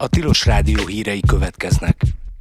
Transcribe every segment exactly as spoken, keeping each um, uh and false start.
A Tilos Rádió hírei következnek.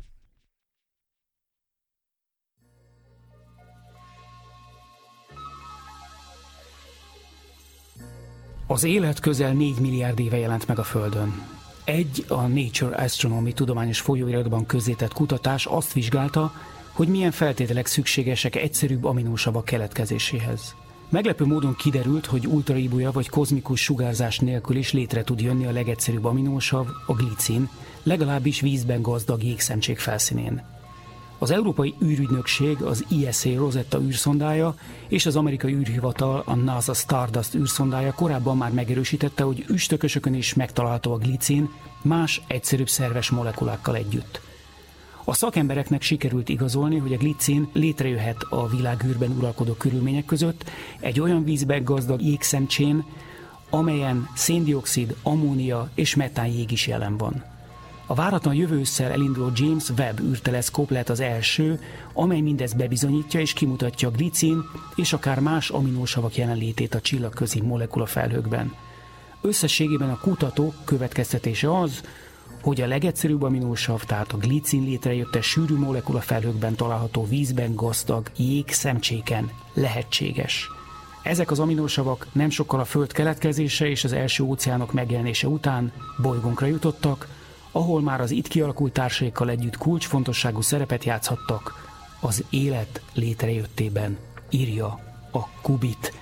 Az élet közel négy milliárd éve jelent meg a Földön. Egy a Nature Astronomy tudományos folyóiratban közzétett kutatás azt vizsgálta, hogy milyen feltételek szükségesek egyszerűbb aminósavak keletkezéséhez. Meglepő módon kiderült, hogy ultraibolya vagy kozmikus sugárzás nélkül is létre tud jönni a legegyszerűbb aminósav, a glicin, legalábbis vízben gazdag jégszemcsék felszínén. Az Európai űrügynökség, az I S A Rosetta űrszondája és az amerikai űrhivatal, a NASA Stardust űrszondája korábban már megerősítette, hogy üstökösökön is megtalálható a glicin más, egyszerűbb szerves molekulákkal együtt. A szakembereknek sikerült igazolni, hogy a glicin létrejöhet a világűrben uralkodó körülmények között egy olyan vízben gazdag jégszemcsén, amelyen széndioxid, ammónia és metán jég is jelen van. A váratlan jövő ősszel elinduló James Webb űrteleszkóp lehet az első, amely mindezt bebizonyítja és kimutatja a glicin és akár más aminósavak jelenlétét a csillagközi molekulafelhőkben. Összességében a kutatók következtetése az, hogy a legegyszerűbb aminósav, tehát a glicin létrejötte sűrű molekulafelhőkben található vízben gazdag jégszemcséken lehetséges. Ezek az aminósavak nem sokkal a Föld keletkezése és az első óceánok megjelenése után bolygónkra jutottak, ahol már az itt kialakult társaikkal együtt kulcsfontosságú szerepet játszhattak az élet létrejöttében, írja a Kubit.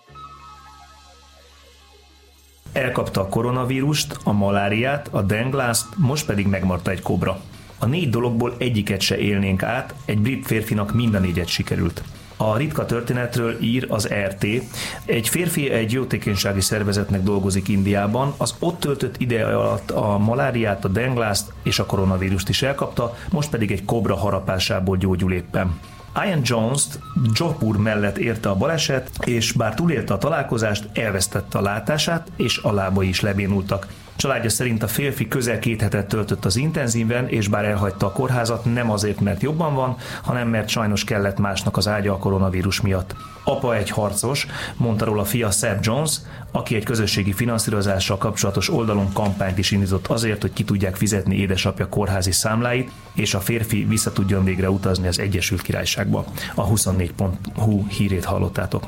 Elkapta a koronavírust, a maláriát, a denglást, most pedig megmarta egy kobra. A négy dologból egyiket se élnénk át, egy brit férfinak mind a négyet sikerült. A ritka történetről ír az er té. Egy férfi egy jótékonysági szervezetnek dolgozik Indiában, az ott töltött ideje alatt a maláriát, a denglást és a koronavírust is elkapta, most pedig egy kobra harapásából gyógyul éppen. Ian Jones-t Jodhpur mellett érte a baleset, és bár túlélte a találkozást, elvesztette a látását, és a lábai is lebénultak. Családja szerint a férfi közel két hetet töltött az intenzíven, és bár elhagyta a kórházat, nem azért, mert jobban van, hanem mert sajnos kellett másnak az ágya a koronavírus miatt. Apa egy harcos, mondta róla fia Seb Jones, aki egy közösségi finanszírozással kapcsolatos oldalon kampányt is indított azért, hogy ki tudják fizetni édesapja kórházi számláit, és a férfi vissza tudjon végre utazni az Egyesült Királyságba. A huszonnégy pont hu hírét hallottátok.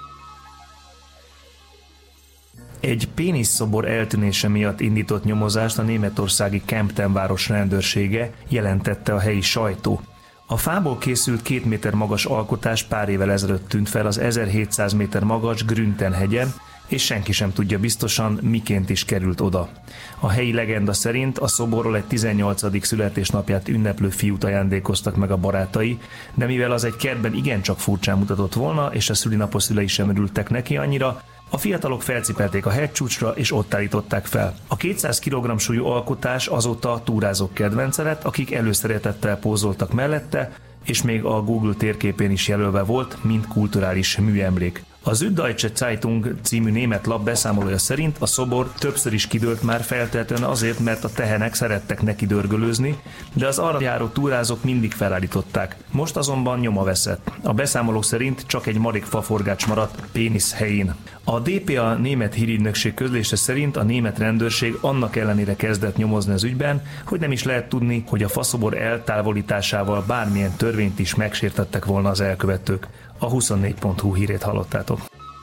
Egy péniszszobor eltűnése miatt indított nyomozást a németországi Kempten város rendőrsége, jelentette a helyi sajtó. A fából készült két méter magas alkotás pár évvel ezelőtt tűnt fel az ezerhétszáz méter magas Grünten hegyen, és senki sem tudja biztosan, miként is került oda. A helyi legenda szerint a szoborról egy tizennyolcadik születésnapját ünneplő fiút ajándékoztak meg a barátai, de mivel az egy kertben igencsak furcsán mutatott volna, és a szülinapos szülei sem örültek neki annyira, a fiatalok felcipelték a hegycsúcsra, és ott állították fel. A kétszáz kilogramm súlyú alkotás azóta a túrázók kedvence lett, akik előszeretettel pózoltak mellette, és még a Google térképén is jelölve volt, mint kulturális műemlék. A Süddeutsche Zeitung című német lap beszámolója szerint a szobor többször is kidőlt már, feltétlenül azért, mert a tehenek szerettek neki dörgölőzni, de az arra járó túrázók mindig felállították. Most azonban nyoma veszett. A beszámolók szerint csak egy marék faforgács maradt pénisz helyén. A dé pé á német hírügynökség közlése szerint a német rendőrség annak ellenére kezdett nyomozni az ügyben, hogy nem is lehet tudni, hogy a faszobor eltávolításával bármilyen törvényt is megsértettek volna az elkövetők. A huszonnégy pont hu hírét hallottátok.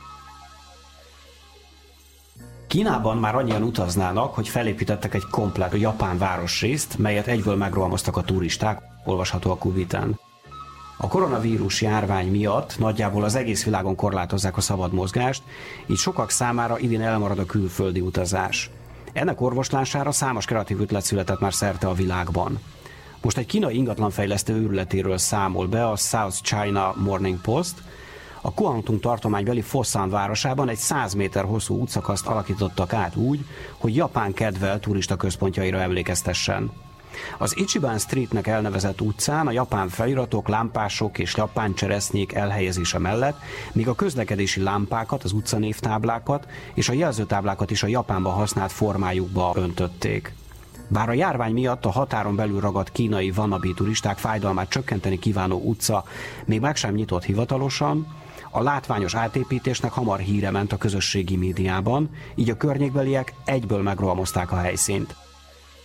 Kínában már annyian utaznának, hogy felépítettek egy komplett japán városrészt, melyet egyből megrohamoztak a turisták, olvasható a Kubiten. A koronavírus járvány miatt nagyjából az egész világon korlátozzák a szabad mozgást, így sokak számára idén elmarad a külföldi utazás. Ennek orvoslására számos kreatív ötlet született már szerte a világban. Most egy kínai ingatlanfejlesztő őrületéről számol be a South China Morning Post. A Guangdong tartománybeli Foshan városában egy száz méter hosszú útszakaszt alakítottak át úgy, hogy Japán kedvel turista központjaira emlékeztessen. Az Ichiban Streetnek elnevezett utcán a japán feliratok, lámpások és japán cseresznyék elhelyezése mellett még a közlekedési lámpákat, az utcanévtáblákat és a jelzőtáblákat is a Japánban használt formájukba öntötték. Bár a járvány miatt a határon belül ragadt kínai wannabe turisták fájdalmát csökkenteni kívánó utca még meg sem nyitott hivatalosan, a látványos átépítésnek hamar híre ment a közösségi médiában, így a környékbeliek egyből megrohamozták a helyszínt.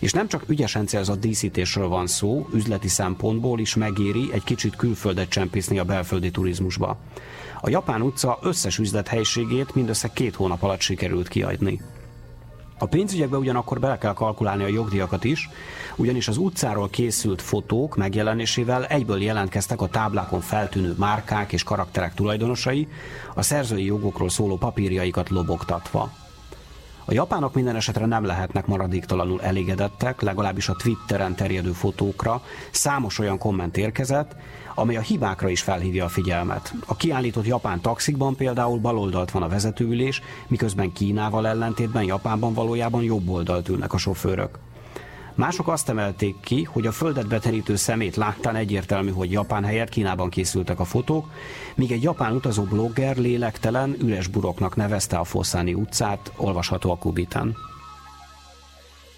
És nem csak ügyesen célzott díszítésről van szó, üzleti szempontból is megéri egy kicsit külföldet csempészni a belföldi turizmusba. A Japán utca összes üzlethelyiségét mindössze két hónap alatt sikerült kiadni. A pénzügyekbe ugyanakkor bele kell kalkulálni a jogdíjakat is, ugyanis az utcáról készült fotók megjelenésével egyből jelentkeztek a táblákon feltűnő márkák és karakterek tulajdonosai, a szerzői jogokról szóló papírjaikat lobogtatva. A japánok minden esetre nem lehetnek maradéktalanul elégedettek, legalábbis a Twitteren terjedő fotókra számos olyan komment érkezett, amely a hibákra is felhívja a figyelmet. A kiállított japán taxikban például baloldalt van a vezetőülés, miközben Kínával ellentétben Japánban valójában jobb oldalt ülnek a sofőrök. Mások azt emelték ki, hogy a földet beterítő szemét láttán egyértelmű, hogy Japán helyett Kínában készültek a fotók, míg egy japán utazó blogger lélektelen, üres buroknak nevezte a Fossani utcát, olvasható a Kubiten.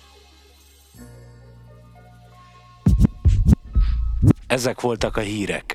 Ezek voltak a hírek.